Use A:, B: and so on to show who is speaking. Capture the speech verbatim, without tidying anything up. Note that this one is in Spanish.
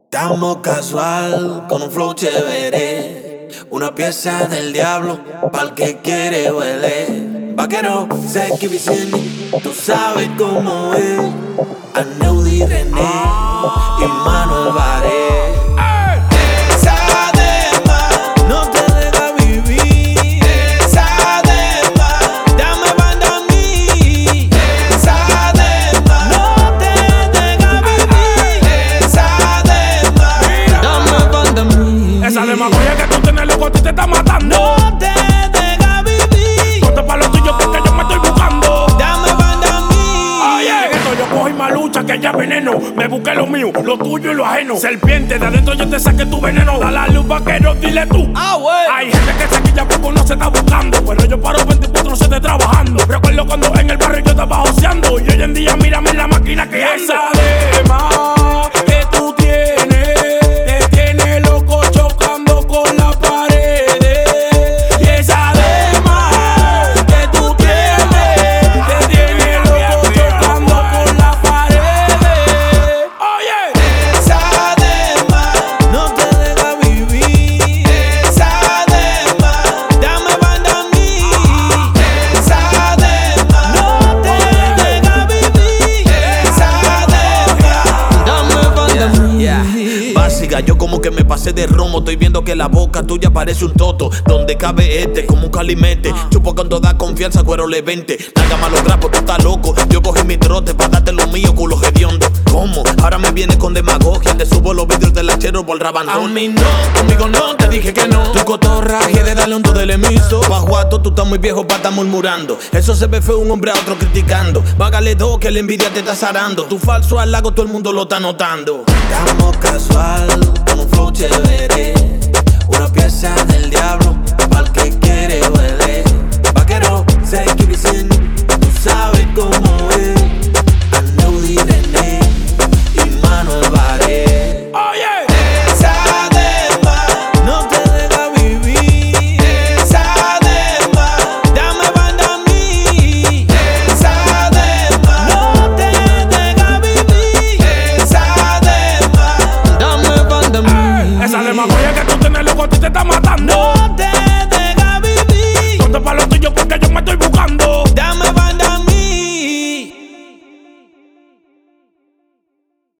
A: Estamos casual, con un flow chévere. Una pieza del diablo, pa'l que quiere huele. Vaquero, Seki Vicini, tú sabes cómo es. Aneudi René y Manuel Varé.
B: Esa demagogia que tú tienes, loco, a ti te está matando.
A: No te deja vivir.
B: Ponte pa' lo tuyo porque yo me estoy buscando.
A: Dame banda a mí.
B: Oye, esto yo cojo y malucha, que ya veneno. Me busqué lo mío, lo tuyo y lo ajeno. Serpiente, de adentro yo te saqué tu veneno. Da la luz, vaquero, dile tú.
A: Ah, bueno.
B: Hay gente que se quilla poco, no se está buscando. Pero yo paro veinticuatro siete trabajando. Recuerdo cuando en el barrio yo estaba joseando. Y hoy en día mírame en la máquina que ando. Esa dema que tú tienes te tiene loco chocando con la pared. Y esa dema que tú tienes te tiene loco chocando con la pared. Oye,
A: Esa dema no te deja vivir. Esa dema, dame banda a mí. Esa dema no te deja vivir. Esa dema, dame banda a mí.
C: Básica, yo como que me pasé de romo. Estoy viendo que la boca tuya parece un toto. Donde cabe este, como un calimete. Chupo con toda confianza, cuero le vente. Nada malo grapo, tú estás loco. Yo cogí mi trote para darte lo mío, culo hediondo. ¿Cómo? Ahora me vienes con demagogia. Te subo los vídeos del lachero por rabandón.
A: A mí no, conmigo no, te dije que no.
C: Tu cotorraje de darle un todo del emiso. Bajuato, tú estás muy viejo para estar murmurando. Eso se ve feo un hombre a otro criticando. Vágale dos que la envidia te está zarando. Tu falso al lago todo el mundo lo está notando.
A: Estamos casual, con un flow chévere. Una pieza del diablo, pa'l que quiere huele. Vaquero, Seki Vicini, tú sabes cómo es. Aneudi René y Manuel Varé.
B: oye.
A: Esa dema no te deja vivir. Esa dema, dame banda a mí. Esa dema no te deja vivir. Esa dema, dame banda a mí.
B: Esa demagogia que tú tienes, loco, a ti te está matando.
A: No te deja vivir.
B: Ponte pa' lo tuyo porque yo me estoy buscando.
A: Dame banda a